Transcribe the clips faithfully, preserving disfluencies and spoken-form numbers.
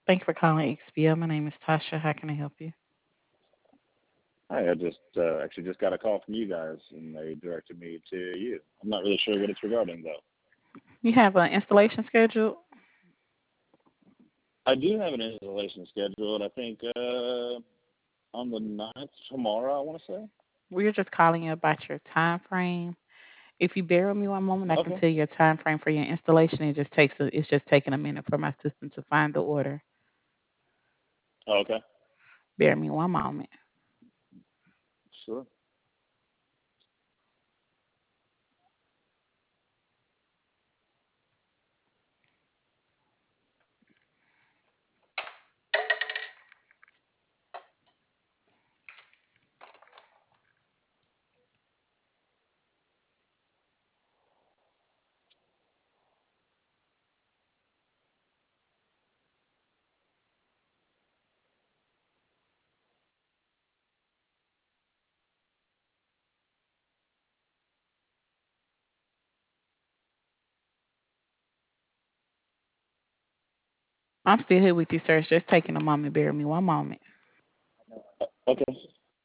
Thank you for calling X P L. My name is Tasha. How can I help you? Hi, I just uh, actually just got a call from you guys, and they directed me to you. I'm not really sure what it's regarding, though. You have an installation scheduled? I do have an installation scheduled. I think uh, on the ninth tomorrow. I want to say. We're just calling you about your time frame. If you bear with me one moment, I can Okay. tell you your time frame for your installation. It just takes a, it's just taking a minute for my system to find the order. Oh, okay. Bear me one moment. Sure. I'm still here with you, sir. It's just taking a moment. Bear with me one moment. Okay.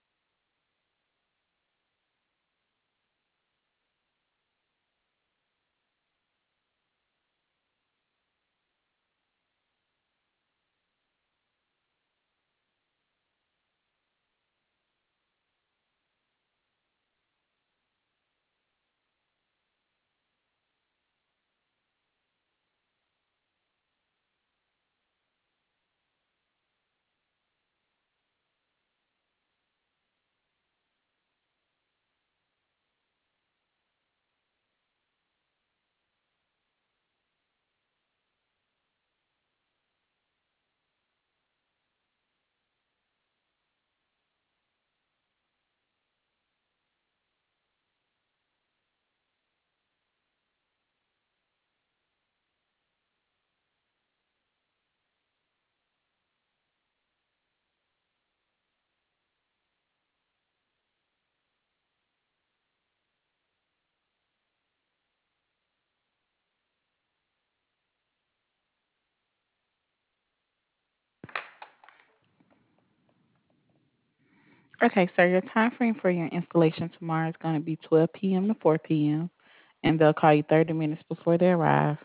Okay, sir. Your time frame for your installation tomorrow is going to be twelve p m to four p m and they'll call you thirty minutes before they arrive.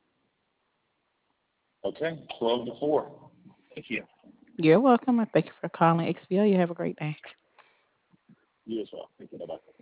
Okay. Twelve to four. Thank you. You're welcome. And thank you for calling X B L. You have a great day. You as well. Thank you. Bye bye.